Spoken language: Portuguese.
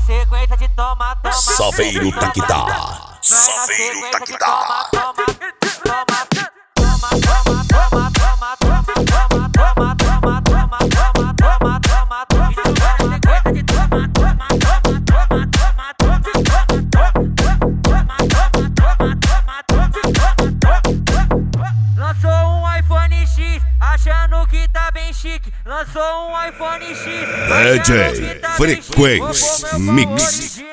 sequência de toma, toma. Saveiro Taquitá. Saveiro Taquitá. Lançou um iPhone X, achando que tá bem chique. Lançou um iPhone X, DJ Frequência Mix.